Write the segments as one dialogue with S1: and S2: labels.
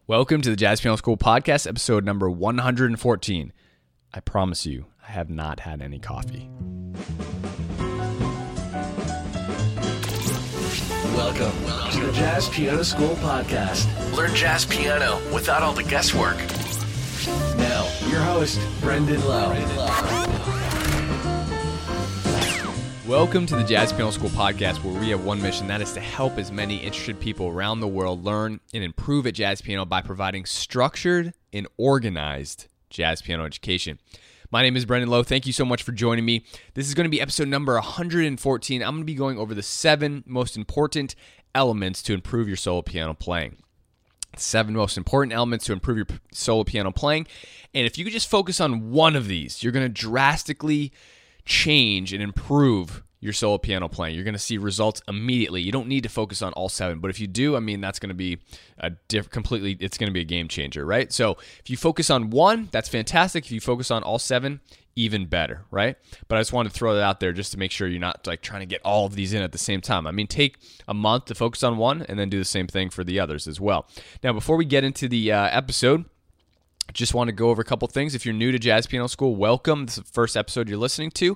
S1: Welcome to the Jazz Piano School Podcast, episode number 114. I promise you, I have not had any coffee.
S2: Welcome to the Jazz Piano School Podcast. Learn jazz piano without all the guesswork. Now, your host, Brendan Lowe.
S1: Welcome to the Jazz Piano School Podcast, where we have one mission, that is to help as many interested people around the world learn and improve at jazz piano by providing structured and organized jazz piano education. My name is Brendan Lowe. Thank you so much for joining me. This is going to be episode number 114. I'm going to be going over the 7 most important elements to improve your solo piano playing. 7 most important elements to improve your solo piano playing. And if you could just focus on one of these, you're going to drastically change and improve your solo piano playing. You're going to see results immediately. You don't need to focus on all 7, but if you do, that's going to be it's going to be a game changer, right? So if you focus on one, that's fantastic. If you focus on all 7, even better, right? But I just wanted to throw that out there just to make sure you're not like trying to get all of these in at the same time. Take a month to focus on one and then do the same thing for the others as well. Now, before we get into the episode, just want to go over a couple things. If you're new to Jazz Piano School, welcome. This is the first episode you're listening to.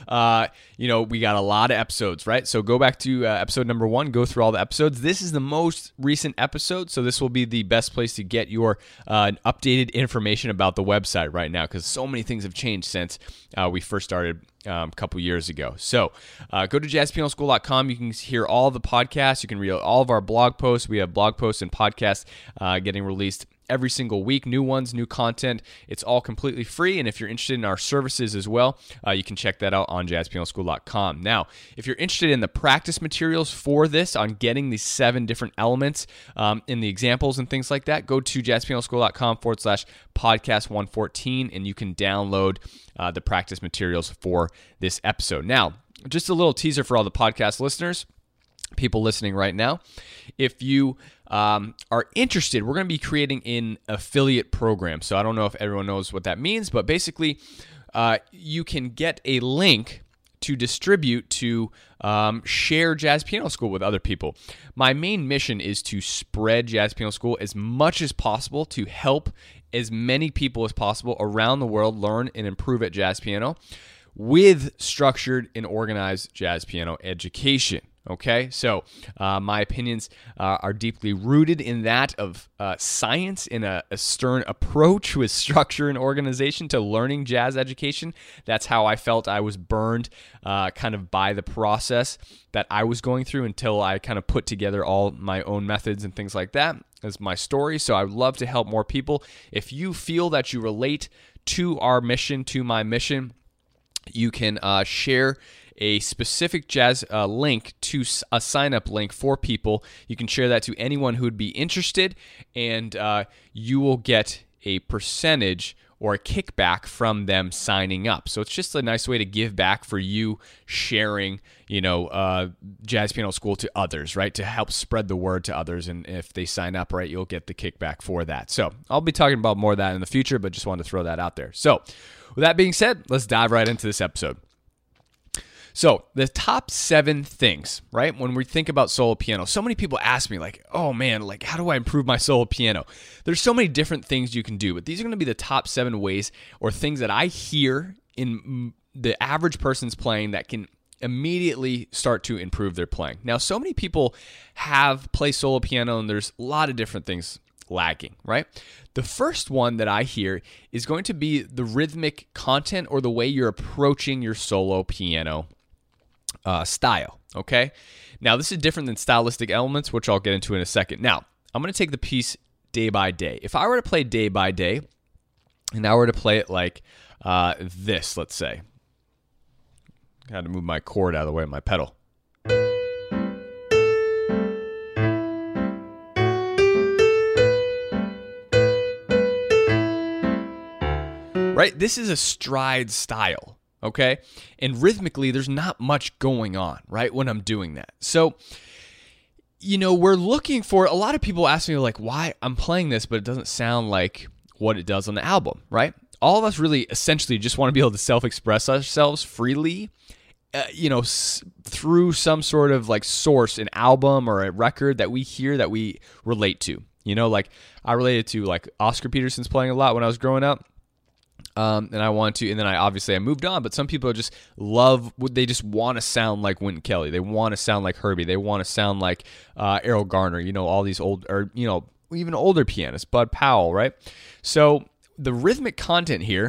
S1: We got a lot of episodes, right? So go back to episode number 1, go through all the episodes. This is the most recent episode, so this will be the best place to get your updated information about the website right now, because so many things have changed since we first started a couple years ago. So go to jazzpianoschool.com. You can hear all the podcasts. You can read all of our blog posts. We have blog posts and podcasts getting released every single week, new ones, new content. It's all completely free, and if you're interested in our services as well, you can check that out on jazzpianoschool.com. Now, if you're interested in the practice materials for this, on getting these 7 different elements in the examples and things like that, go to jazzpianoschool.com/podcast 114, and you can download the practice materials for this episode. Now, just a little teaser for all the podcast listeners, people listening right now. If you are interested, we're going to be creating an affiliate program. So I don't know if everyone knows what that means, but basically you can get a link to distribute to share Jazz Piano School with other people. My main mission is to spread Jazz Piano School as much as possible, to help as many people as possible around the world learn and improve at jazz piano with structured and organized jazz piano education. Okay, so my opinions are deeply rooted in that of science, in a stern approach with structure and organization to learning jazz education. That's how I felt I was burned kind of by the process that I was going through until I kind of put together all my own methods and things like that as my story. So I would love to help more people. If you feel that you relate to our mission, to my mission, you can share a specific jazz link to a sign-up link for people. You can share that to anyone who would be interested, and you will get a percentage or a kickback from them signing up. So it's just a nice way to give back for you sharing, Jazz Piano School to others, right? To help spread the word to others. And if they sign up, right, you'll get the kickback for that. So I'll be talking about more of that in the future, but just wanted to throw that out there. So with that being said, let's dive right into this episode. So the top 7 things, right? When we think about solo piano, so many people ask me like, oh man, like how do I improve my solo piano? There's so many different things you can do, but these are going to be the top 7 ways or things that I hear in the average person's playing that can immediately start to improve their playing. Now, so many people play solo piano and there's a lot of different things lacking, right? The first one that I hear is going to be the rhythmic content or the way you're approaching your solo piano style, okay? Now, this is different than stylistic elements, which I'll get into in a second. Now, I'm going to take the piece day by day. If I were to play day by day, and I were to play it like this, let's say. I had to move my cord out of the way of my pedal. Right? This is a stride style. Okay? And rhythmically, there's not much going on, right, when I'm doing that. So, we're looking for, a lot of people ask me, like, why I'm playing this, but it doesn't sound like what it does on the album, right? All of us really essentially just want to be able to self-express ourselves freely, through some sort of like source, an album or a record that we hear that we relate to. Like I related to like Oscar Peterson's playing a lot when I was growing up. And then I moved on, but some people just they just want to sound like Wynton Kelly. They want to sound like Herbie. They want to sound like Errol Garner, all these even older pianists, Bud Powell, right? So the rhythmic content here,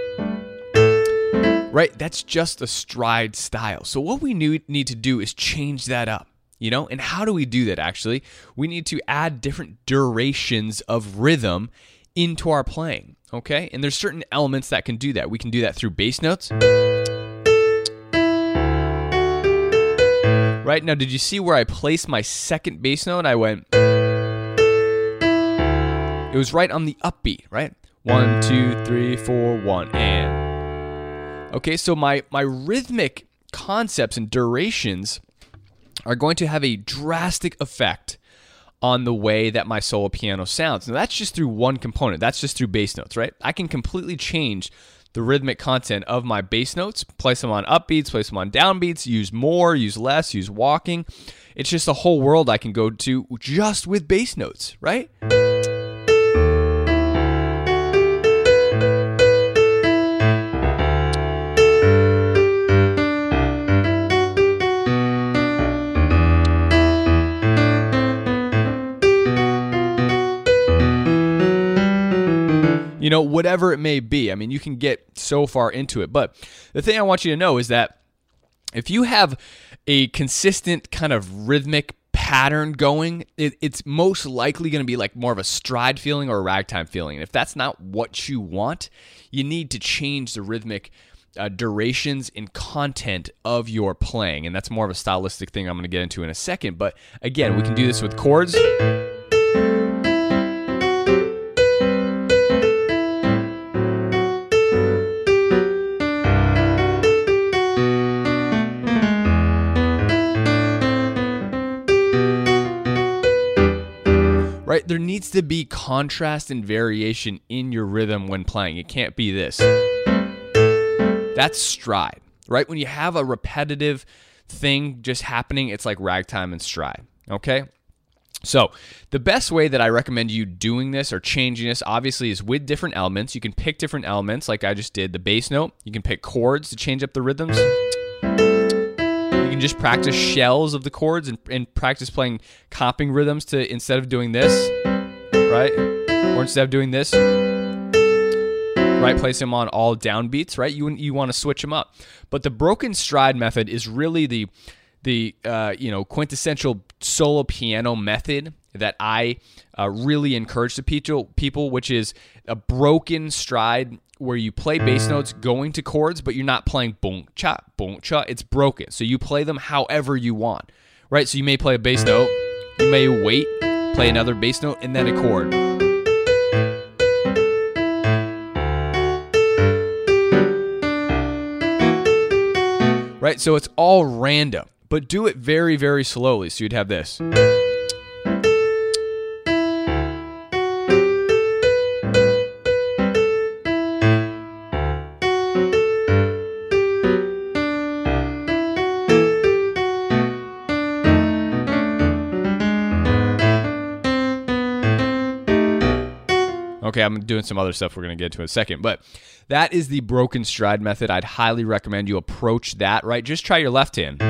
S1: right, that's just a stride style. So what we need to do is change that up, and how do we do that actually? We need to add different durations of rhythm into our playing. Okay, and there's certain elements that can do that. We can do that through bass notes. Right now, did you see where I placed my second bass note? I went, it was right on the upbeat, right? 1, 2, 3, 4, 1, and. Okay, so my rhythmic concepts and durations are going to have a drastic effect on the way that my solo piano sounds. Now that's just through one component. That's just through bass notes, right? I can completely change the rhythmic content of my bass notes, place them on upbeats, place them on downbeats, use more, use less, use walking. It's just a whole world I can go to just with bass notes, right? Whatever it may be. I mean, you can get so far into it. But the thing I want you to know is that if you have a consistent kind of rhythmic pattern going, it's most likely going to be like more of a stride feeling or a ragtime feeling. And if that's not what you want, you need to change the rhythmic durations and content of your playing. And that's more of a stylistic thing I'm going to get into in a second. But again, we can do this with chords. Right? There needs to be contrast and variation in your rhythm when playing. It can't be this. That's stride, right? When you have a repetitive thing just happening, it's like ragtime and stride, okay? So the best way that I recommend you doing this or changing this, obviously, is with different elements. You can pick different elements like I just did, the bass note. You can pick chords to change up the rhythms. You can just practice shells of the chords and practice playing comping rhythms to instead of doing this, right? Or instead of doing this, right? Place them on all downbeats, right? You want to switch them up. But the broken stride method is really the quintessential solo piano method that I really encourage to people, which is a broken stride where you play bass notes going to chords, but you're not playing boom cha. It's broken, so you play them however you want, right? So you may play a bass note, you may wait, play another bass note, and then a chord. Right? So it's all random, but do it very, very slowly. So you'd have this. Okay, I'm doing some other stuff we're going to get to in a second, but that is the broken stride method. I'd highly recommend you approach that, right? Just try your left hand.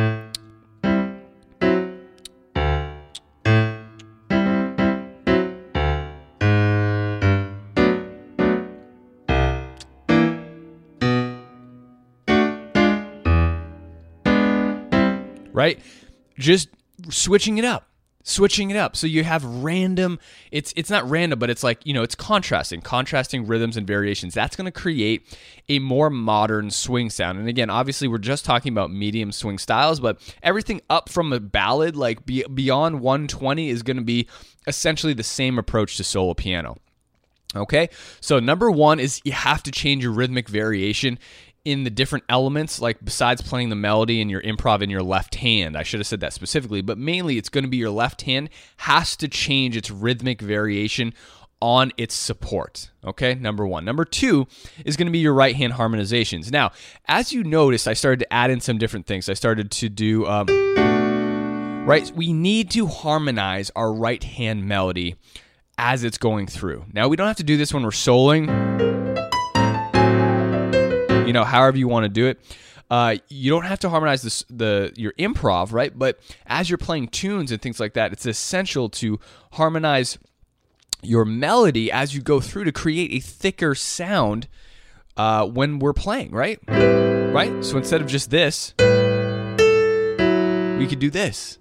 S1: Right? Just switching it up. So you have random, it's not random, but it's like, it's contrasting rhythms and variations. That's going to create a more modern swing sound. And again, obviously we're just talking about medium swing styles, but everything up from a ballad, like beyond 120, is going to be essentially the same approach to solo piano. Okay, so number one is you have to change your rhythmic variation in the different elements, like besides playing the melody and your improv in your left hand. I should have said that specifically, but mainly it's going to be your left hand has to change its rhythmic variation on its support. Okay, number one. Number two is going to be your right hand harmonizations. Now, as you noticed, I started to add in some different things. I started to do, right, we need to harmonize our right hand melody as it's going through. Now, we don't have to do this when we're soloing, however you want to do it. You don't have to harmonize your improv, right? But as you're playing tunes and things like that, it's essential to harmonize your melody as you go through to create a thicker sound when we're playing, right? Right? So instead of just this, we could do this.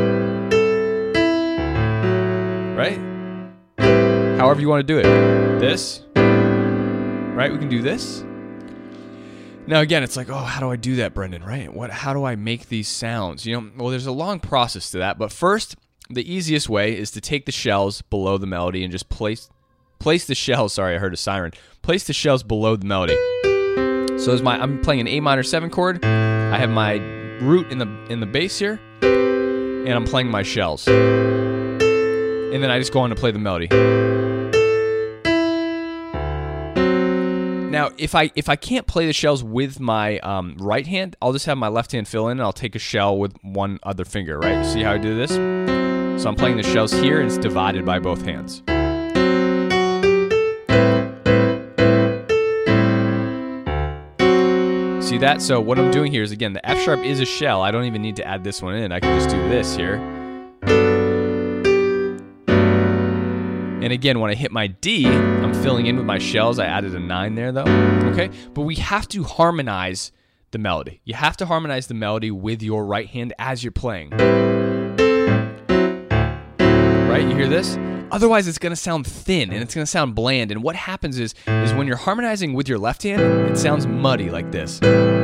S1: Right? However you want to do it. This. Right? We can do this. Now, again, it's like, how do I do that, Brendan, right? How do I make these sounds? Well, there's a long process to that. But first, the easiest way is to take the shells below the melody and just place the shells. Sorry, I heard a siren. Place the shells below the melody. So I'm playing an A minor 7 chord. I have my root in the bass here, and I'm playing my shells. And then I just go on to play the melody. Now, if I can't play the shells with my right hand, I'll just have my left hand fill in, and I'll take a shell with one other finger, right? See how I do this? So I'm playing the shells here, and it's divided by both hands. See that? So what I'm doing here is, again, the F sharp is a shell. I don't even need to add this one in. I can just do this here. And again, when I hit my D, I'm filling in with my shells. I added a 9 there, though. Okay? But we have to harmonize the melody. You have to harmonize the melody with your right hand as you're playing. Right? You hear this? Otherwise, it's going to sound thin, and it's going to sound bland. And what happens is when you're harmonizing with your left hand, it sounds muddy like this.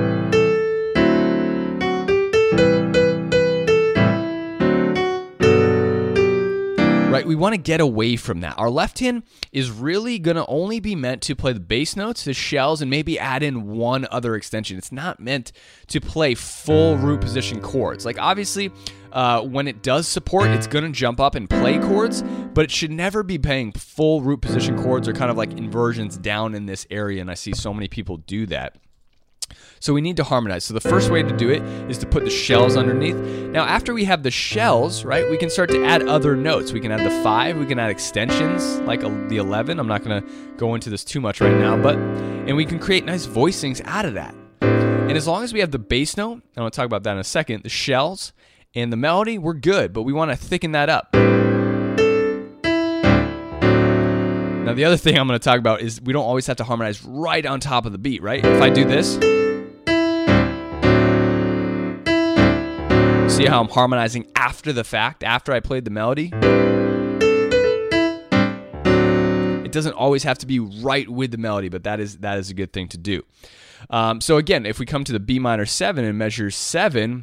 S1: Right, we want to get away from that. Our left hand is really going to only be meant to play the bass notes, the shells, and maybe add in one other extension. It's not meant to play full root position chords. Like, obviously, when it does support, it's going to jump up and play chords, but it should never be playing full root position chords or kind of like inversions down in this area, and I see so many people do that. So we need to harmonize. So the first way to do it is to put the shells underneath. Now, after we have the shells, right, we can start to add other notes. We can add the 5. We can add extensions like the 11. I'm not going to go into this too much right now, and we can create nice voicings out of that. And as long as we have the bass note, and I'll talk about that in a second, the shells and the melody, we're good, but we want to thicken that up. Now, the other thing I'm going to talk about is we don't always have to harmonize right on top of the beat, right? If I do this, see how I'm harmonizing after the fact, after I played the melody? It doesn't always have to be right with the melody, but that is a good thing to do. So again, if we come to the B minor 7 and measure 7,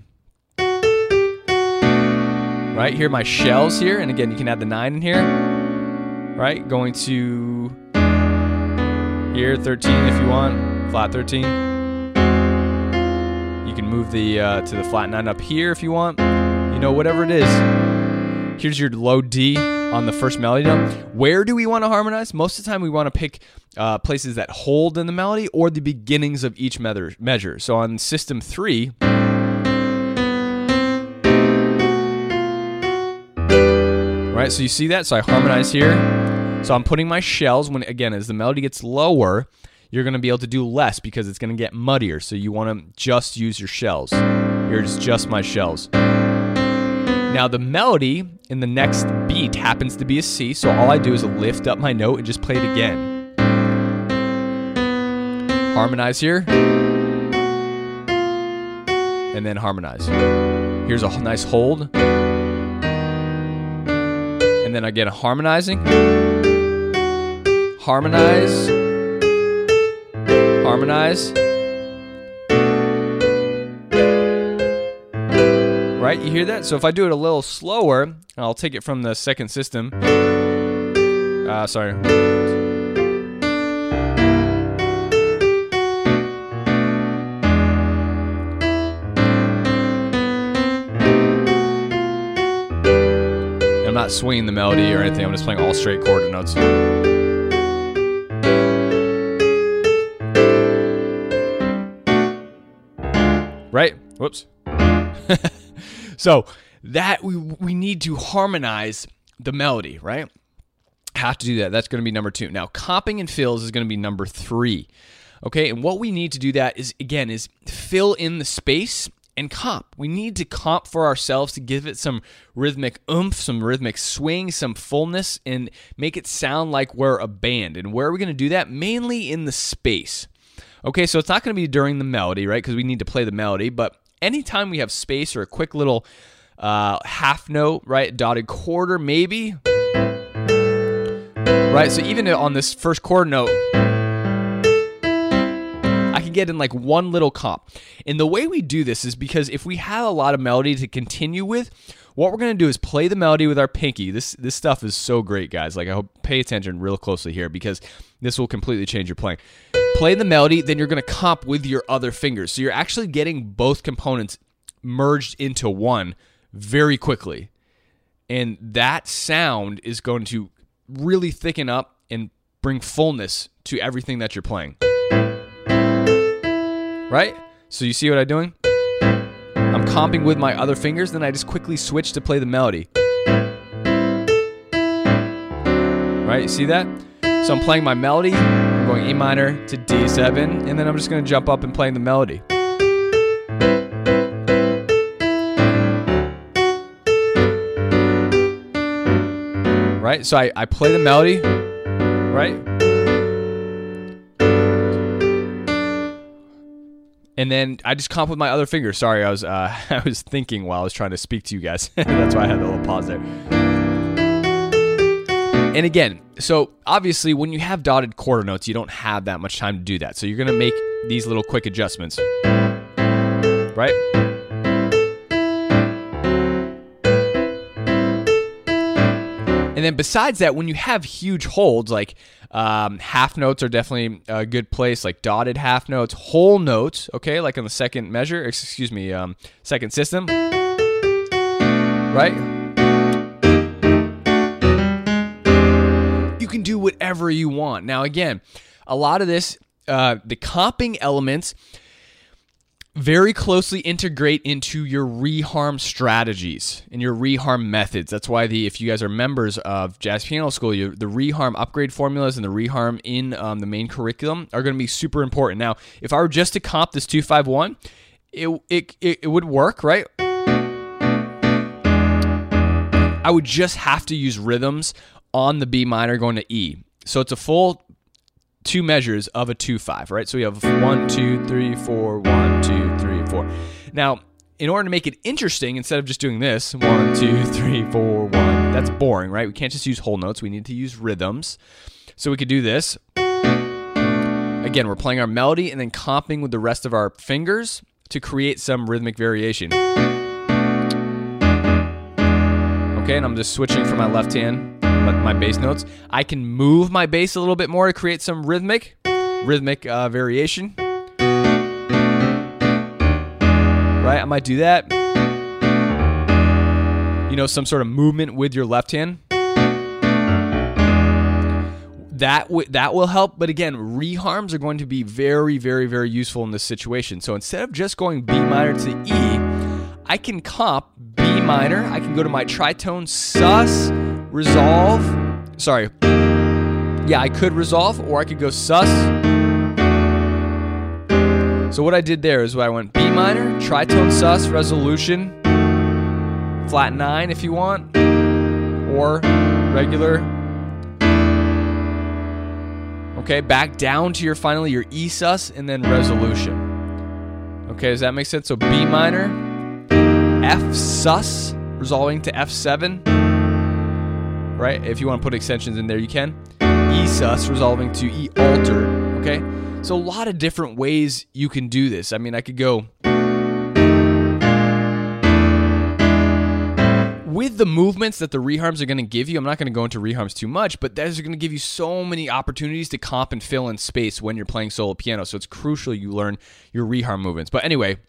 S1: right, here are my shells here, and again, you can add the 9 in here, right, going to here, 13 if you want, flat 13. You can move to the flat 9 up here if you want. Whatever it is. Here's your low D on the first melody note. Where do we want to harmonize? Most of the time we want to pick places that hold in the melody or the beginnings of each measure. So on system 3, right, so you see that? So I harmonize here. So I'm putting my shells, as the melody gets lower, you're going to be able to do less because it's going to get muddier. So you want to just use your shells. Here's just my shells. Now the melody in the next beat happens to be a C, so all I do is lift up my note and just play it again. Harmonize here. And then harmonize. Here's a nice hold. And then again, harmonizing. Harmonize. Harmonize. Right, you hear that? So if I do it a little slower, I'll take it from the second system. Sorry. I'm not swinging the melody or anything. I'm just playing all straight chord notes. Right? Whoops. So that we need to harmonize the melody, right? Have to do that. That's going to be number 2. Now, comping and fills is going to be number 3. Okay, and what we need to do that is fill in the space and comp. We need to comp for ourselves to give it some rhythmic oomph, some rhythmic swing, some fullness, and make it sound like we're a band. And where are we going to do that? Mainly in the space. Okay, so it's not going to be during the melody, right? Because we need to play the melody, but anytime we have space or a quick little half note, right? Dotted quarter, maybe. Right, so even on this first quarter note, I can get in like one little comp. And the way we do this is because if we have a lot of melody to continue with, what we're going to do is play the melody with our pinky. This stuff is so great, guys. Like, I hope pay attention real closely here because this will completely change your playing. Play the melody, then you're going to comp with your other fingers. So you're actually getting both components merged into one very quickly. And that sound is going to really thicken up and bring fullness to everything that you're playing. Right? So you see what I'm doing? I'm comping with my other fingers, then I just quickly switch to play the melody. Right? You see that? So I'm playing my melody, I'm going A minor to D7, and then I'm just going to jump up and play the melody. Right? So I play the melody, right? And then I just comp with my other finger. Sorry, I was thinking while I was trying to speak to you guys. That's why I had a little pause there. And again, so obviously when you have dotted quarter notes, you don't have that much time to do that. So you're going to make these little quick adjustments. Right? And then besides that, when you have huge holds, like half notes are definitely a good place, like dotted half notes, whole notes, okay, like on the second measure, second system, right? You can do whatever you want. Now, again, a lot of this, the comping elements very closely integrate into your reharm strategies and your reharm methods. That's why if you guys are members of Jazz Piano School, the reharm upgrade formulas and the reharm in the main curriculum are going to be super important. Now, if I were just to comp this 2-5-1, it would work, right? I would just have to use rhythms on the B minor going to E. So it's a full 2 measures of a 2-5, right? So we have 1, 2, 3, 4, 1, 2, 3, 4. Now, in order to make it interesting, instead of just doing this, 1, 2, 3, 4, 1, that's boring, right? We can't just use whole notes. We need to use rhythms. So we could do this. Again, we're playing our melody and then comping with the rest of our fingers to create some rhythmic variation. Okay, and I'm just switching from my left hand, my bass notes. I can move my bass a little bit more to create some rhythmic variation. Right, I might do that. Some sort of movement with your left hand. That will help, but again, reharms are going to be very, very, very useful in this situation. So instead of just going B minor to E, I can comp B minor. I can go to my tritone sus, resolve. Sorry. Yeah, I could resolve, or I could go sus. So what I did there is I went B minor, tritone sus, resolution, flat 9 if you want, or regular. Okay, back down to finally your E sus, and then resolution. Okay, does that make sense? So B minor, F sus, resolving to F7. Right? If you want to put extensions in there, you can. E sus, resolving to E altered. Okay? So a lot of different ways you can do this. I mean, I could go with the movements that the reharms are going to give you. I'm not going to go into reharms too much, but those are going to give you so many opportunities to comp and fill in space when you're playing solo piano. So it's crucial you learn your reharm movements. But anyway,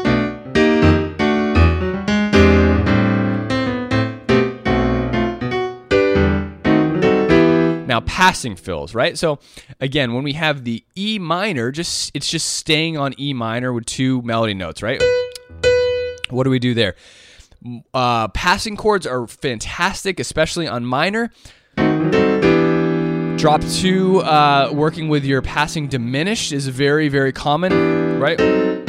S1: now passing fills, right? So again, when we have the E minor, it's just staying on E minor with 2 melody notes, right? What do we do there? Passing chords are fantastic, especially on minor. Drop 2, working with your passing diminished is very, very common, right?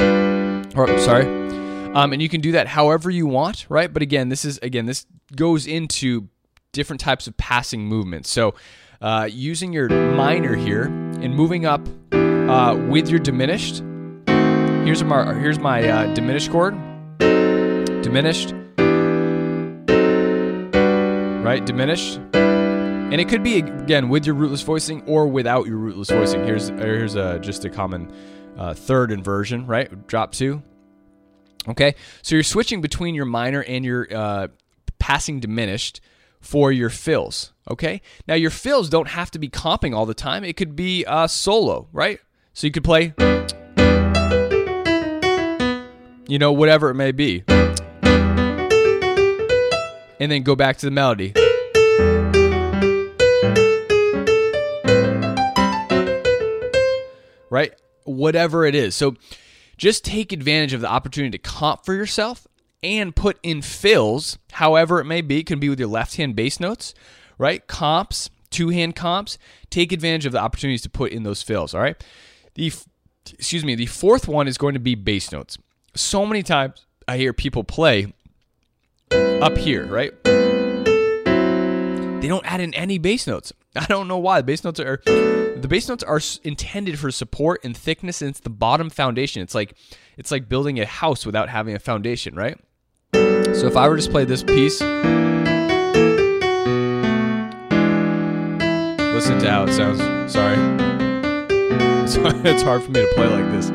S1: And you can do that however you want, right? But again, this goes into different types of passing movements. So using your minor here and moving up with your diminished. Here's my diminished chord. Diminished. Right? Diminished. And it could be, again, with your rootless voicing or without your rootless voicing. Here's just a common third inversion, right? Drop 2. Okay? So you're switching between your minor and your passing diminished for your fills, okay? Now, your fills don't have to be comping all the time. It could be solo, right? So you could play, whatever it may be. And then go back to the melody. Right? Whatever it is. So just take advantage of the opportunity to comp for yourself and put in fills, however it may be. It can be with your left-hand bass notes, right? Comps, two-hand comps. Take advantage of the opportunities to put in those fills, all right? The fourth one is going to be bass notes. So many times I hear people play up here, right? They don't add in any bass notes. I don't know why. The bass notes are intended for support and thickness, and it's the bottom foundation. It's like building a house without having a foundation, right? So if I were to just play this piece, listen to how it sounds. Sorry. It's hard for me to play like this.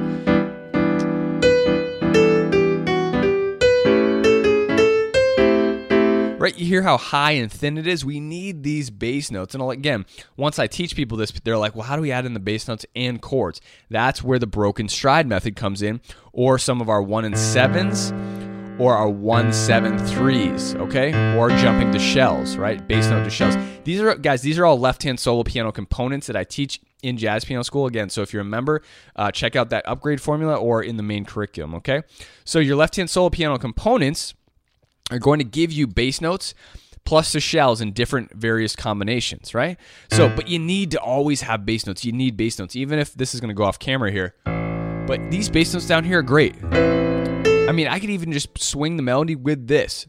S1: Right, you hear how high and thin it is? We need these bass notes. And again, once I teach people this, they're like, well, how do we add in the bass notes and chords? That's where the broken stride method comes in, or some of our 1 and 7s, or our 1, 7, 3s, okay? Or jumping to shells, right? Bass note to shells. These are all left-hand solo piano components that I teach in Jazz Piano School. Again, so if you're a member, check out that upgrade formula or in the main curriculum, okay? So your left-hand solo piano components are going to give you bass notes plus the shells in different various combinations, right? So, but you need to always have bass notes. You need bass notes, even if this is going to go off camera here. But these bass notes down here are great. I mean, I could even just swing the melody with this.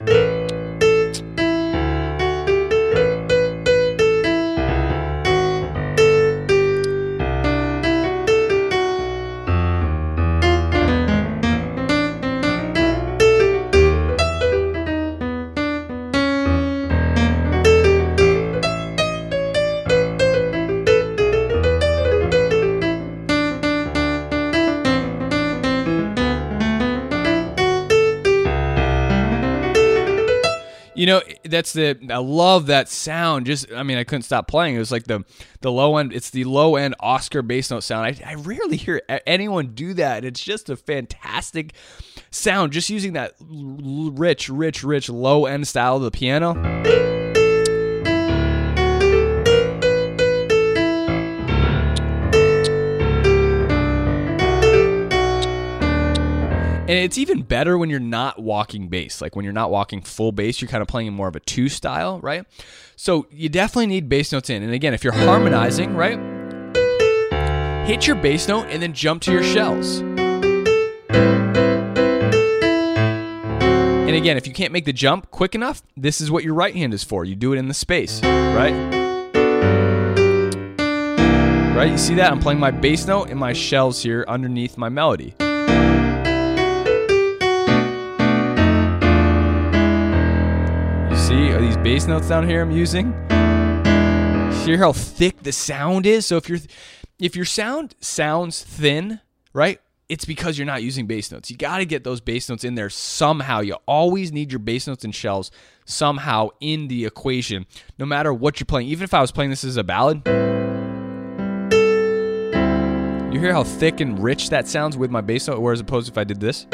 S1: I love that sound. I couldn't stop playing. It was like the low end. It's the low end Oscar bass note sound. I rarely hear anyone do that. It's just a fantastic sound. Just using that rich low end style of the piano. And it's even better when you're not walking bass. Like when you're not walking full bass, you're kind of playing in more of a 2 style, right? So you definitely need bass notes in. And again, if you're harmonizing, right? Hit your bass note and then jump to your shells. And again, if you can't make the jump quick enough, this is what your right hand is for. You do it in the space, right? Right? You see that? I'm playing my bass note and my shells here underneath my melody. See, are these bass notes down here I'm using? See how thick the sound is? So if your sound sounds thin, right, it's because you're not using bass notes. You got to get those bass notes in there somehow. You always need your bass notes and shells somehow in the equation, no matter what you're playing. Even if I was playing this as a ballad, you hear how thick and rich that sounds with my bass note, whereas opposed if I did this.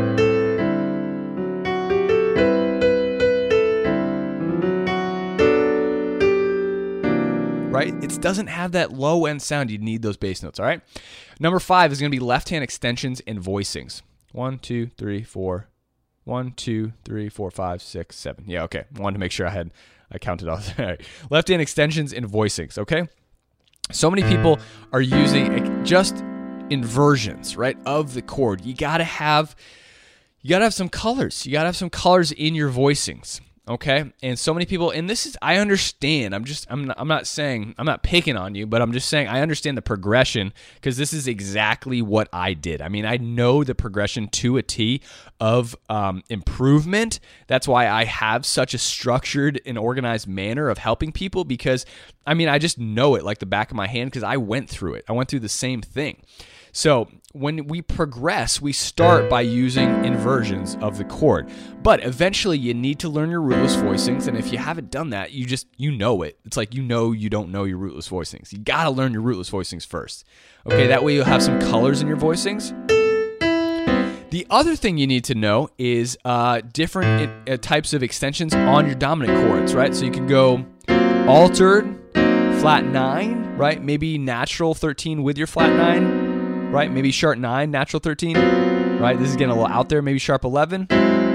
S1: Right? It doesn't have that low end sound. You need those bass notes, all right? Number 5 is going to be left hand extensions and voicings. 1, 2, 3, 4. 1, 2, 3, 4, 5, 6, 7. Yeah, okay. I wanted to make sure I counted all. All right. Left hand extensions and voicings, okay? So many people are using just inversions, right, of the chord. You gotta have some colors. You gotta have some colors in your voicings. Okay, and so many people, and this is, I understand. I'm not picking on you, but I'm just saying I understand the progression, because this is exactly what I did. I mean, I know the progression to a T of improvement. That's why I have such a structured and organized manner of helping people, because I mean, I just know it like the back of my hand, because I went through it. I went through the same thing. So when we progress, we start by using inversions of the chord. But eventually you need to learn your rootless voicings. And if you haven't done that, you know it. It's like you don't know your rootless voicings. You got to learn your rootless voicings first. Okay, that way you'll have some colors in your voicings. The other thing you need to know is different types of extensions on your dominant chords, right? So you can go altered, flat 9, right? Maybe natural 13 with your flat 9. Right, maybe sharp 9, natural 13, right? This is getting a little out there, maybe sharp 11.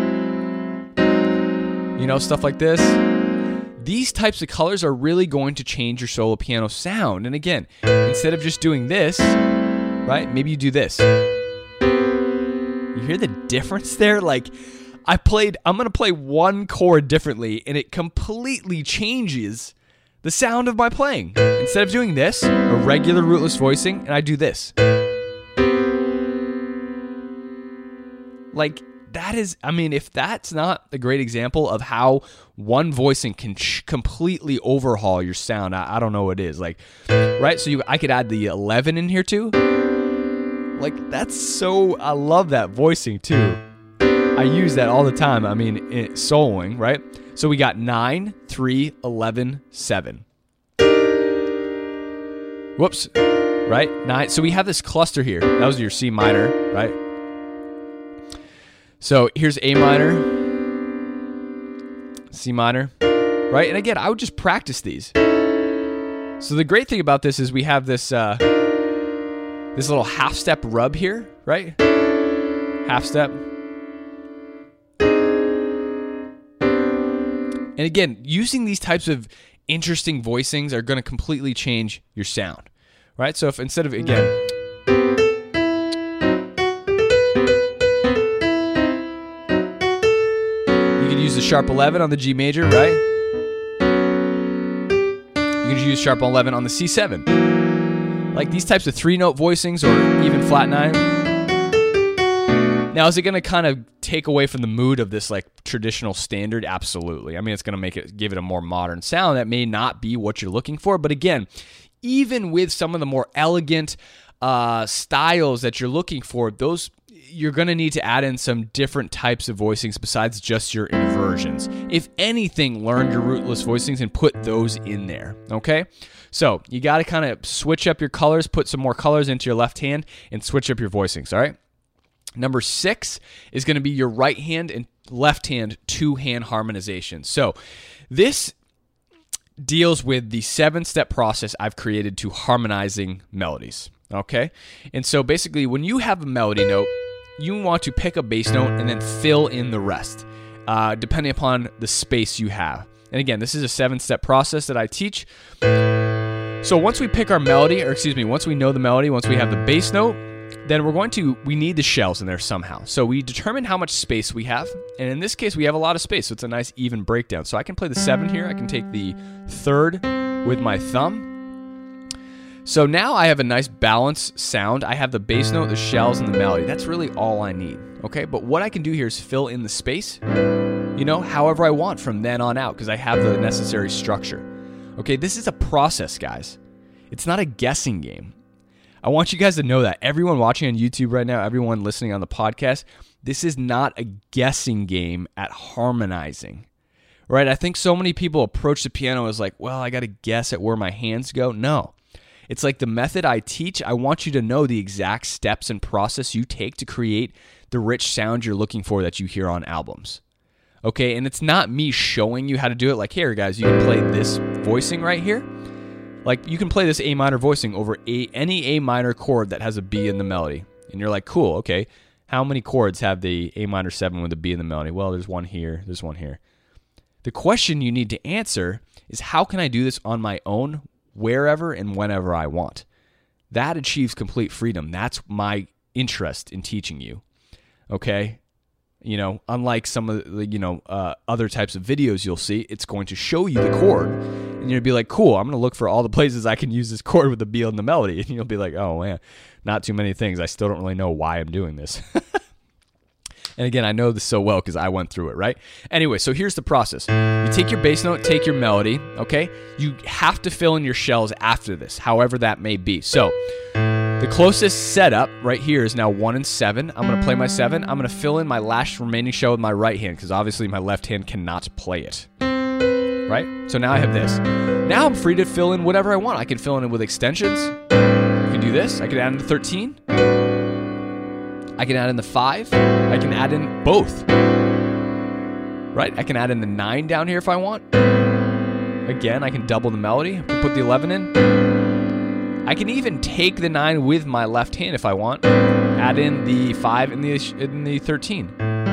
S1: Stuff like this. These types of colors are really going to change your solo piano sound. And again, instead of just doing this, right, maybe you do this. You hear the difference there? Like, I'm going to play one chord differently, and it completely changes the sound of my playing. Instead of doing this, a regular rootless voicing, and I do this. Like, that is, I mean, if that's not a great example of how one voicing can completely overhaul your sound, I don't know what is. Like, right? So I could add the 11 in here too. Like, I love that voicing too. I use that all the time. I mean, soloing, right? So we got 9, 3, 11, 7. Whoops. Right? 9. So we have this cluster here. That was your C minor, right? So here's A minor, C minor, right? And again, I would just practice these. So the great thing about this is we have this this little half step rub here, right? Half step. And again, using these types of interesting voicings are going to completely change your sound, right? So if instead of, again, use the sharp 11 on the G major, right? You can use sharp 11 on the C7. Like these types of 3-note voicings or even flat 9. Now, is it going to kind of take away from the mood of this like traditional standard? Absolutely. I mean, it's going to give it a more modern sound that may not be what you're looking for. But again, even with some of the more elegant styles that you're looking for, you're going to need to add in some different types of voicings besides just your inversions. If anything, learn your rootless voicings and put those in there, okay? So you got to kind of switch up your colors, put some more colors into your left hand, and switch up your voicings, all right? Number 6 is going to be your right hand and left hand 2-hand harmonization. So this deals with the 7-step process I've created to harmonizing melodies, okay? And so basically, when you have a melody note, you want to pick a bass note and then fill in the rest, depending upon the space you have. And again, this is a 7-step process that I teach. So once we pick our melody, once we know the melody, once we have the bass note, then we need the shells in there somehow. So we determine how much space we have. And in this case, we have a lot of space. So it's a nice even breakdown. So I can play the 7 here. I can take the 3rd with my thumb. So now I have a nice balanced sound. I have the bass note, the shells, and the melody. That's really all I need, okay? But what I can do here is fill in the space, however I want from then on out, because I have the necessary structure. Okay, this is a process, guys. It's not a guessing game. I want you guys to know that. Everyone watching on YouTube right now, everyone listening on the podcast, this is not a guessing game at harmonizing, right? I think so many people approach the piano as like, well, I got to guess at where my hands go. No. It's like the method I teach, I want you to know the exact steps and process you take to create the rich sound you're looking for that you hear on albums. Okay, and it's not me showing you how to do it like, here guys, you can play this voicing right here. Like you can play this A minor voicing over any A minor chord that has a B in the melody. And you're like, cool, okay, how many chords have the A minor 7 with a B in the melody? Well, there's one here, there's one here. The question you need to answer is, how can I do this on my own wherever and whenever I want. That achieves complete freedom. That's my interest in teaching you. Okay? Unlike some of the, other types of videos you'll see, it's going to show you the chord, and you're going to be like, cool, I'm going to look for all the places I can use this chord with the beat and the melody. And you'll be like, oh man, not too many things. I still don't really know why I'm doing this. And again, I know this so well because I went through it, right? Anyway, so here's the process. You take your bass note, take your melody, okay? You have to fill in your shells after this, however that may be. So the closest setup right here is now 1 and 7. I'm going to play my 7. I'm going to fill in my last remaining shell with my right hand because obviously my left hand cannot play it, right? So now I have this. Now I'm free to fill in whatever I want. I can fill in with extensions. I can do this. I can add in the 13. I can add in the 5. I can add in both. Right? I can add in the 9 down here if I want. Again, I can double the melody. I can put the 11 in. I can even take the 9 with my left hand if I want. Add in the 5 and the 13.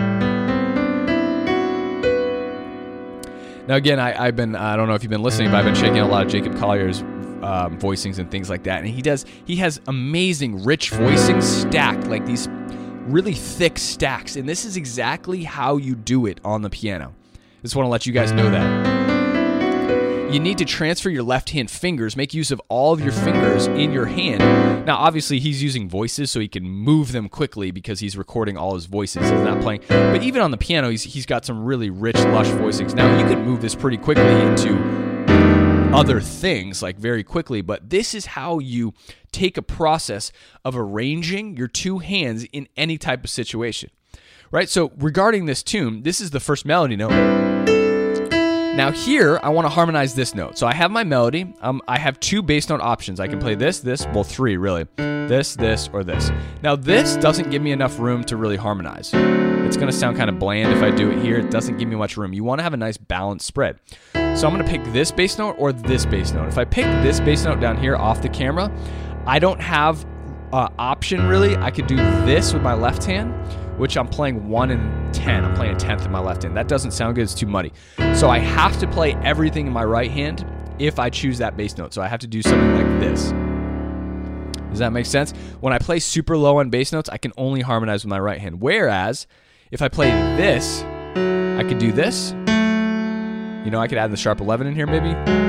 S1: Now again, I don't know if you've been listening, but I've been checking out a lot of Jacob Collier's voicings and things like that. And he has amazing rich voicings stacked, like these really thick stacks. And this is exactly how you do it on the piano. Just want to let you guys know that. You need to transfer your left hand fingers, make use of all of your fingers in your hand. Now, obviously, he's using voices so he can move them quickly because he's recording all his voices. He's not playing. But even on the piano, he's got some really rich, lush voicings. Now, you can move this pretty quickly into other things, like very quickly, but this is how you take a process of arranging your two hands in any type of situation, right? So regarding this tune, this is the first melody note. Now here, I want to harmonize this note. So I have my melody. I have 2 bass note options. I can play this, 3 really. This, or this. Now this doesn't give me enough room to really harmonize. It's going to sound kind of bland if I do it here. It doesn't give me much room. You want to have a nice balanced spread. So I'm going to pick this bass note or this bass note. If I pick this bass note down here off the camera, I don't have an option really. I could do this with my left hand, which I'm playing 1 and 10. I'm playing a 10th in my left hand. That doesn't sound good. It's too muddy. So I have to play everything in my right hand if I choose that bass note. So I have to do something like this. Does that make sense? When I play super low on bass notes, I can only harmonize with my right hand. Whereas if I play this, I could do this. I could add the sharp 11 in here maybe.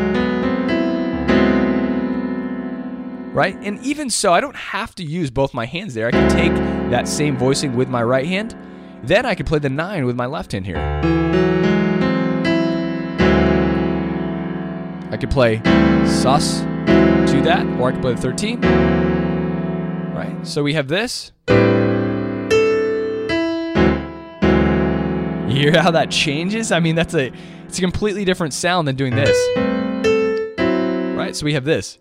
S1: Right? And even so, I don't have to use both my hands there. I can take that same voicing with my right hand. Then I could play the 9 with my left hand here. I could play sus to that, or I could play the 13. Right? So we have this. You hear how that changes? I mean, it's a completely different sound than doing this. Right? So we have this.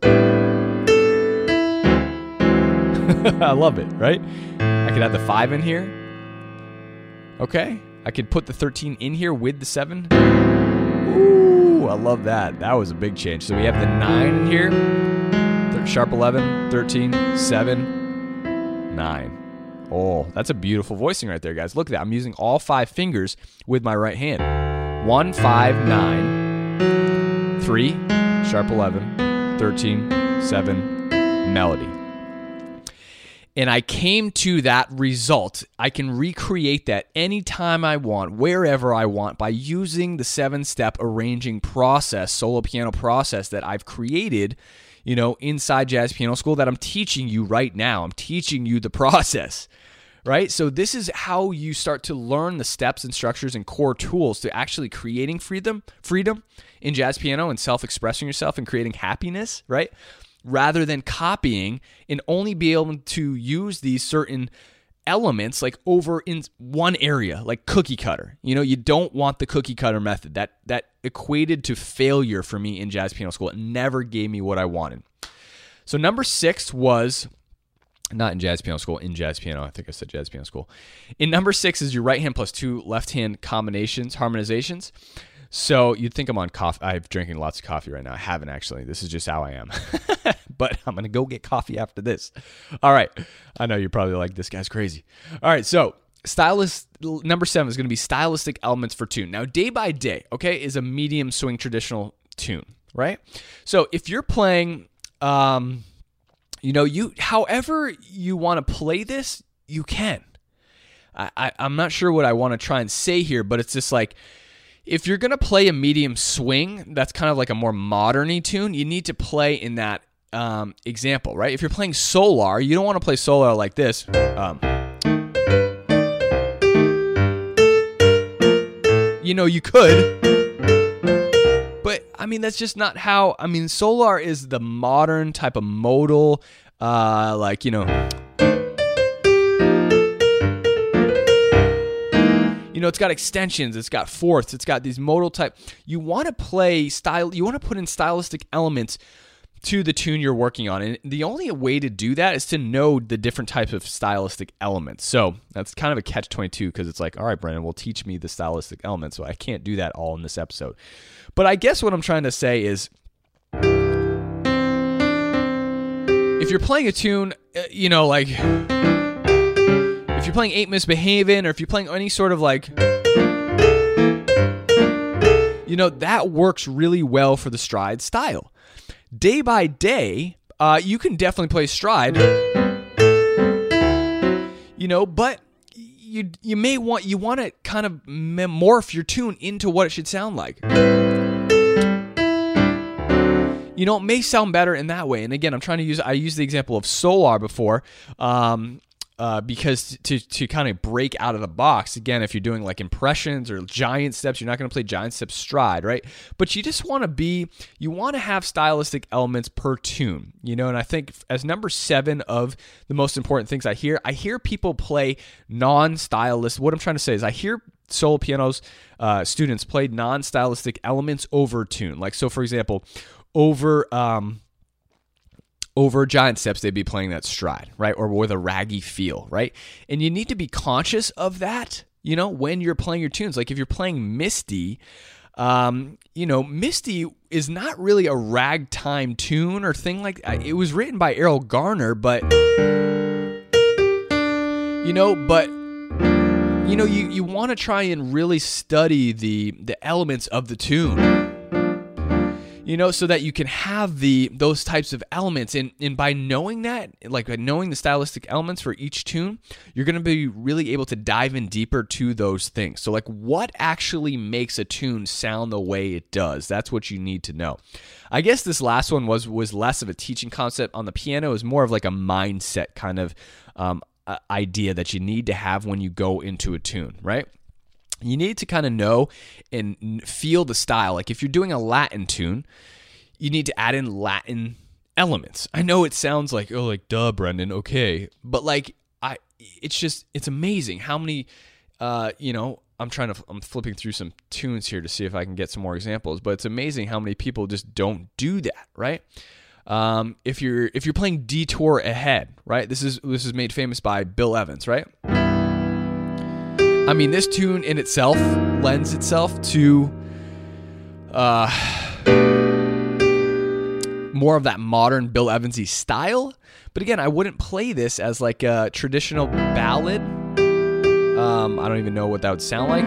S1: I love it, right? I could add the 5 in here. Okay. I could put the 13 in here with the 7. Ooh, I love that. That was a big change. So we have the 9 in here. Sharp 11, 13, 7, 9. Oh, that's a beautiful voicing right there, guys. Look at that. I'm using all 5 fingers with my right hand. 1, 5, 9, 3, sharp 11, 13, 7, melody. And I came to that result. I can recreate that anytime I want, wherever I want, by using the 7-step arranging process, solo piano process that I've created, inside Jazz Piano School that I'm teaching you right now. I'm teaching you the process, right? So this is how you start to learn the steps and structures and core tools to actually creating freedom in jazz piano and self-expressing yourself and creating happiness, right? Rather than copying and only be able to use these certain elements like over in one area, like cookie cutter. You don't want the cookie cutter method. That equated to failure for me in jazz piano school. It never gave me what I wanted. So number 6 was, not in jazz piano school, in jazz piano. I think I said jazz piano school. In number 6 is your right hand plus 2 left hand combinations, harmonizations. So you'd think I'm on coffee. I'm drinking lots of coffee right now. I haven't actually. This is just how I am. But I'm going to go get coffee after this. All right. I know you're probably like, this guy's crazy. All right. So number 7 is going to be stylistic elements for tune. Now, Day by Day, okay, is a medium swing traditional tune. right? So if you're playing, however you want to play this, you can. I'm not sure what I want to try and say here, but it's just like, if you're going to play a medium swing, that's kind of like a more modern-y tune, you need to play in that example, right? If you're playing Solar, you don't want to play Solar like this. You could, but that's just not how. Solar is the modern type of modal, it's got extensions, it's got fourths, it's got these modal type. You want to play style, you want to put in stylistic elements to the tune you're working on. And the only way to do that is to know the different types of stylistic elements. So that's kind of a catch-22, because it's like, all right, Brendan, well, teach me the stylistic elements. So I can't do that all in this episode. But I guess what I'm trying to say is, if you're playing a tune, if you're playing Ain't Misbehavin', or if you're playing any sort of that works really well for the stride style. Day by day, you can definitely play stride, but you want to kind of morph your tune into what it should sound like. It may sound better in that way. And again, I used the example of Solar before, because to kind of break out of the box. Again, if you're doing like impressions or giant steps, you're not going to play giant steps stride, right? But you just want to have stylistic elements per tune, and I think as number 7 of the most important things I hear people play non-stylistic. What I'm trying to say is, I hear solo pianos students play non-stylistic elements over tune. Like, so for example, over giant steps, they'd be playing that stride, right? Or with a raggy feel, right? And you need to be conscious of that, when you're playing your tunes. Like if you're playing Misty, Misty is not really a ragtime tune or thing like that. It was written by Errol Garner, but, you want to try and really study the elements of the tune, so that you can have those types of elements. And by knowing that, like by knowing the stylistic elements for each tune, you're going to be really able to dive in deeper to those things. So like, what actually makes a tune sound the way it does? That's what you need to know. I guess this last one was less of a teaching concept on the piano. It was more of like a mindset kind of idea that you need to have when you go into a tune, right? You need to kind of know and feel the style. Like if you're doing a Latin tune, you need to add in Latin elements. I know it sounds like, oh, like, duh, Brendan, okay. But like, it's amazing how many, I'm flipping through some tunes here to see if I can get some more examples, but it's amazing how many people just don't do that, right? If you're playing Detour Ahead, right? This is made famous by Bill Evans, right? This tune in itself lends itself to more of that modern Bill Evans-y style. But again, I wouldn't play this as like a traditional ballad. I don't even know what that would sound like.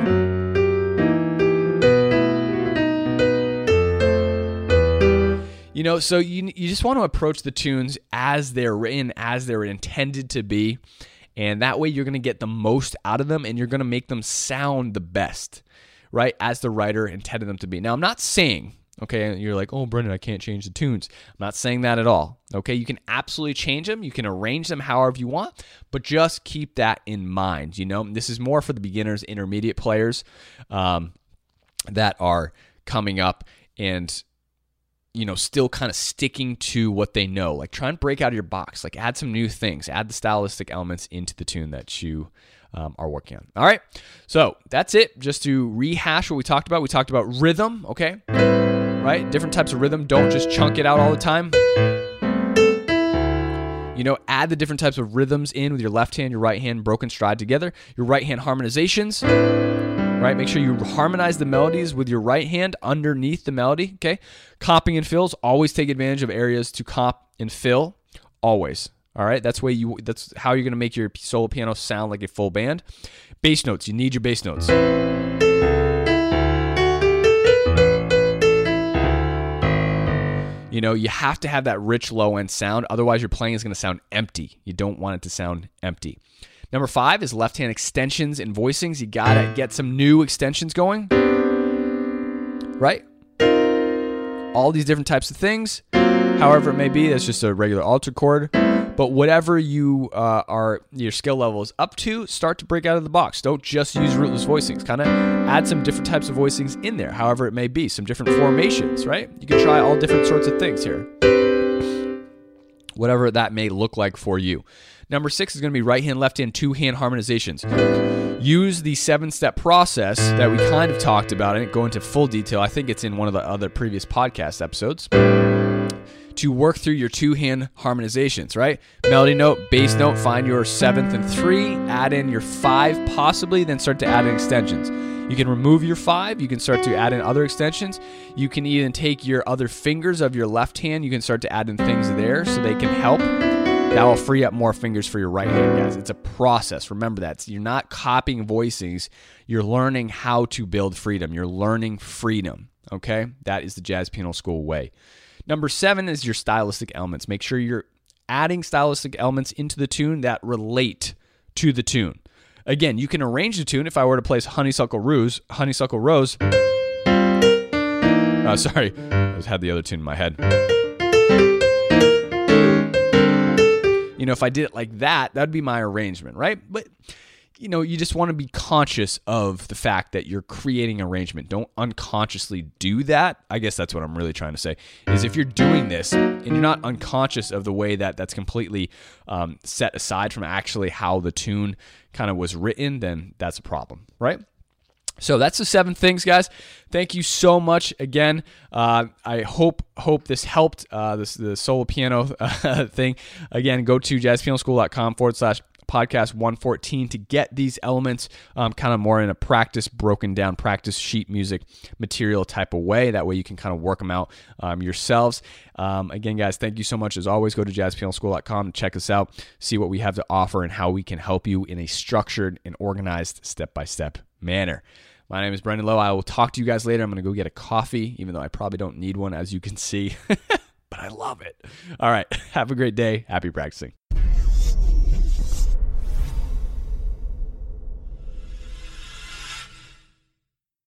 S1: So you just want to approach the tunes as they're written, as they're intended to be. And that way you're going to get the most out of them, and you're going to make them sound the best, right, as the writer intended them to be. Now, I'm not saying, okay, you're like, oh, Brendan, I can't change the tunes. I'm not saying that at all, okay? You can absolutely change them. You can arrange them however you want, but just keep that in mind, This is more for the beginners, intermediate players that are coming up and still kind of sticking to what they know. Like, try and break out of your box. Like, add some new things. Add the stylistic elements into the tune that you are working on. All right, so that's it. Just to rehash what we talked about rhythm, okay? Right? Different types of rhythm. Don't just chunk it out all the time. Add the different types of rhythms in with your left hand, your right hand, broken stride together. Your right hand harmonizations. Right, make sure you harmonize the melodies with your right hand underneath the melody, okay? Comping and fills, always take advantage of areas to comp and fill, always. All right, that's how you're going to make your solo piano sound like a full band. Bass notes, you need your bass notes. You have to have that rich low end sound. Otherwise, your playing is going to sound empty. You don't want it to sound empty. Number 5 is left hand extensions and voicings. You got to get some new extensions going, right? All these different types of things. However it may be, that's just a regular alto chord. But whatever your skill level is up to, start to break out of the box. Don't just use rootless voicings. Kind of add some different types of voicings in there, however it may be. Some different formations, right? You can try all different sorts of things here. Whatever that may look like for you. Number 6 is going to be right hand, left hand, 2-hand harmonizations. Use the 7-step process that we kind of talked about. I didn't go into full detail. I think it's in one of the other previous podcast episodes. To work through your 2-hand harmonizations, right? Melody note, bass note, find your 7th and 3, add in your 5 possibly, then start to add in extensions. You can remove your 5, you can start to add in other extensions. You can even take your other fingers of your left hand, you can start to add in things there so they can help. That will free up more fingers for your right hand, guys. It's a process. Remember that. You're not copying voicings. You're learning how to build freedom. You're learning freedom, okay? That is the Jazz Piano School way. Number 7 is your stylistic elements. Make sure you're adding stylistic elements into the tune that relate to the tune. Again, you can arrange the tune. If I were to place Honeysuckle Rose. Sorry, I had the other tune in my head. If I did it like that, that'd be my arrangement, right? But you just want to be conscious of the fact that you're creating arrangement. Don't unconsciously do that. I guess that's what I'm really trying to say, is if you're doing this and you're not unconscious of the way that that's completely set aside from actually how the tune kind of was written, then that's a problem, right? So that's the 7 things, guys. Thank you so much again. I hope this helped, the solo piano thing. Again, go to jazzpianoschool.com/podcast 114 to get these elements kind of more in a practice, broken down practice sheet music material type of way. That way you can kind of work them out yourselves. Again, guys, thank you so much. As always, go to jazzpianoschool.com to check us out, see what we have to offer and how we can help you in a structured and organized step-by-step manner. My name is Brendan Lowe. I will talk to you guys later. I'm going to go get a coffee, even though I probably don't need one, as you can see. But I love it. All right. Have a great day. Happy practicing.